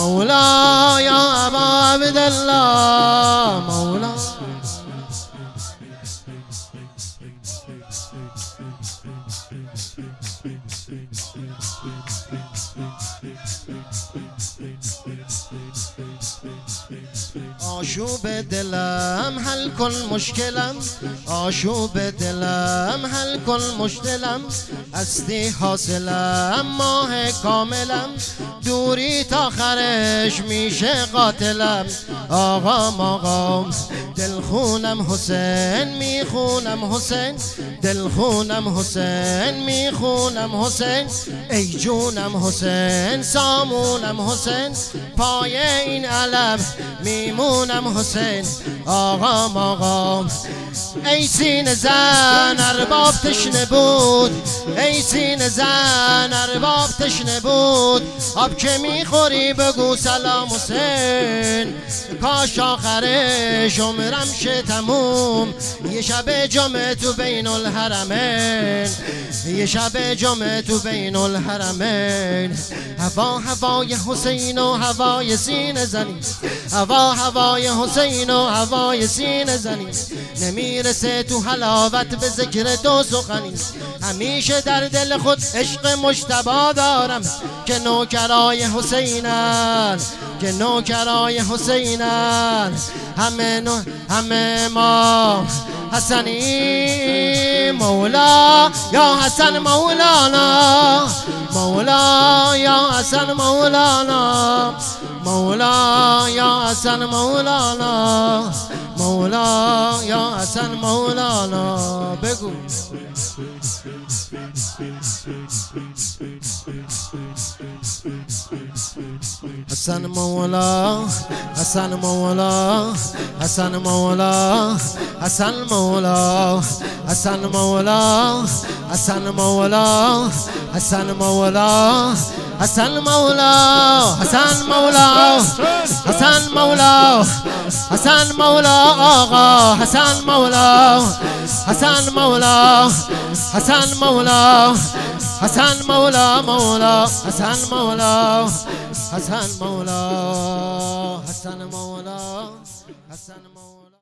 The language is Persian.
مولا یا ابا عبدالله مولا آشوب دلم حل کن مشکلم آشوب دلم حل کن مشکلم استی حاصلم ماه کاملم دوری تا خرش میشه قاتلم آقا دلخونم حسین میخونم حسین دلخونم حسین میخونم حسین ای جونم حسین سامونم حسین پای این علم میمونم حسین آقا ای سینه زن ارباب تشنه بود ای سینه زن ارباب تشنه بود آب که میخوری بگو سلام حسین کاش آخرش عمرم شه تموم یه شب جمعه تو بین الحرمین یه شب جمعه تو بین الحرمین هوای حسین و هوای سینه زنی هوای حسین و هوای سینه زنی نمیرسه تو حلاوت به ذکر تو سخنی همیشه در دل خود عشق مجتبی دارم که نوکرای حسینن که نوکرای حسینن همه ما حسنی مولا یا حسن مولانا مولا یا حسن مولانا مولا یا حسن مولانا مولا یا حسن مولانا بگو حسن مولا حسن مولا حسن مولا حسن مولا حسن مولا حسن مولا حسن مولا حسن مولا حسن مولا حسن مولا حسن مولا آقا حسن مولا حسن مولا حسن مولا حسن مولا مولا حسن مولا حسن مولا حسن مولا حسن مولا